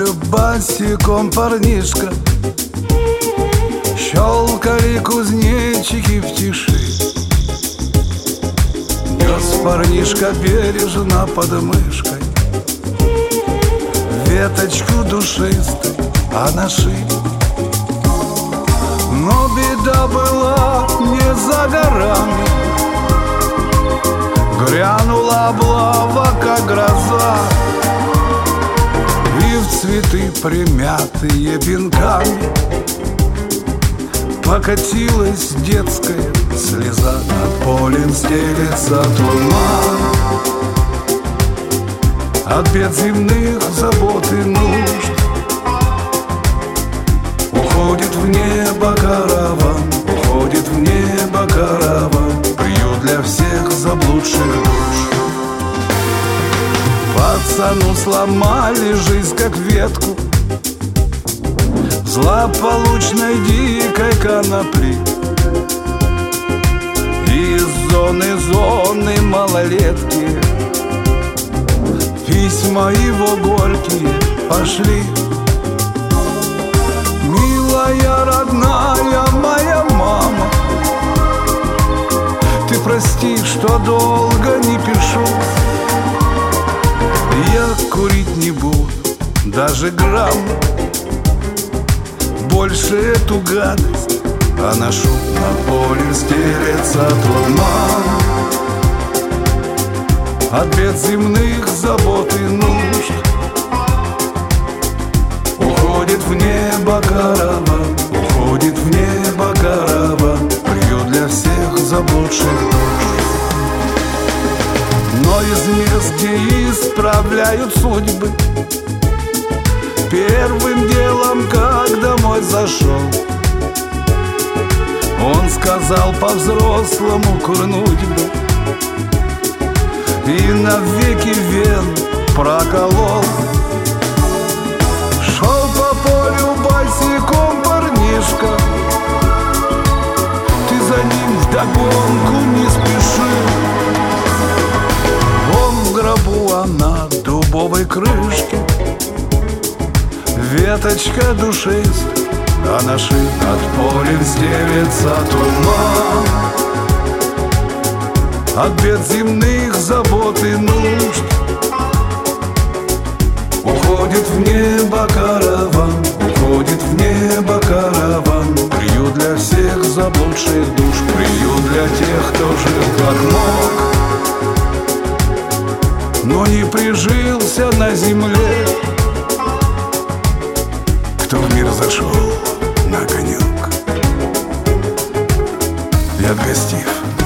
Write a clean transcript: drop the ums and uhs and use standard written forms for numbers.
тобою босиком, парнишка. Щелкали кузнечики в тиши. Нес парнишка бережно под мышкой веточку душистой анаши. Но беда была не за горами. Грянула облава, как гроза, и в цветы, примятые венками, покатилась детская слеза. Над полем стелется туман от бед земных, забот и нужд. Уходит в небо караван, уходит в небо караван, приют для всех заблудших душ. Пацану сломали жизнь, как ветку злополучной дикой конопли. Из зоны малолетки письма его горькие пошли. Милая, родная моя мама, ты прости, что долго не пишу. Я курить не буду, даже грамм, больше эту гадость поношу. Над полем стелется туман от бед земных, забот и нужд. Уходит в небо караван, уходит в небо караван, приют для всех заблудших душ. Но из мест, где исправляют судьбы, первым делом, как домой зашел, он сказал по-взрослому курнуть бы, и навеки вен проколол. Шел по полю босиком парнишка, ты за ним вдогонку не спеши. Он в гробу, а на дубовой крышке веточка душистая анаши. Над полем стелется туман от бед земных, забот и нужд. Уходит в небо караван, уходит в небо караван, приют для всех заблудших душ, приют для тех, кто жил как мог, но не прижился на земле, кто в мир зашел на конек. Яд гостив.